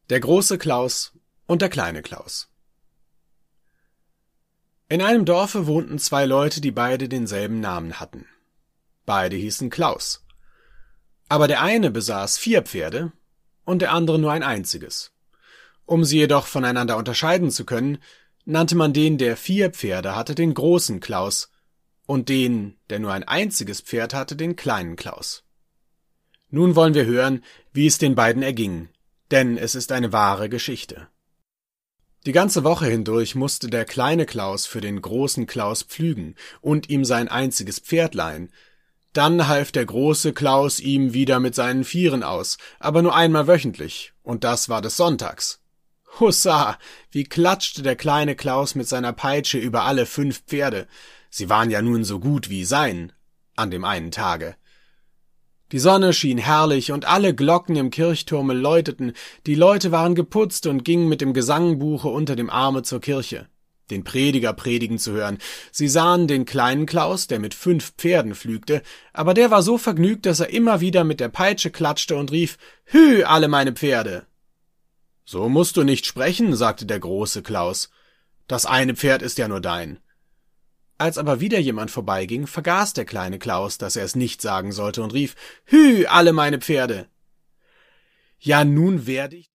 Der große Klaus und der kleine Klaus. In einem Dorfe wohnten zwei Leute, die beide denselben Namen hatten. Beide hießen Klaus. Aber der eine besaß 4 Pferde und der andere nur ein einziges. Um sie jedoch voneinander unterscheiden zu können, nannte man den, der 4 Pferde hatte, den großen Klaus und den, der nur ein einziges Pferd hatte, den kleinen Klaus. Nun wollen wir hören, wie es den beiden erging, denn es ist eine wahre Geschichte. Die ganze Woche hindurch musste der kleine Klaus für den großen Klaus pflügen und ihm sein einziges Pferd leihen. Dann half der große Klaus ihm wieder mit seinen Vieren aus, aber nur einmal wöchentlich, und das war des Sonntags. Hussa, wie klatschte der kleine Klaus mit seiner Peitsche über alle 5 Pferde. Sie waren ja nun so gut wie sein, an dem einen Tage. Die Sonne schien herrlich und alle Glocken im Kirchturme läuteten, die Leute waren geputzt und gingen mit dem Gesangbuche unter dem Arme zur Kirche, den Prediger predigen zu hören. Sie sahen den kleinen Klaus, der mit 5 Pferden pflügte, aber der war so vergnügt, dass er immer wieder mit der Peitsche klatschte und rief: »Hü, alle meine Pferde!« »So musst du nicht sprechen«, sagte der große Klaus. »Das eine Pferd ist ja nur dein.« Als aber wieder jemand vorbeiging, vergaß der kleine Klaus, dass er es nicht sagen sollte und rief: »Hü, alle meine Pferde!« »Ja, nun werde ich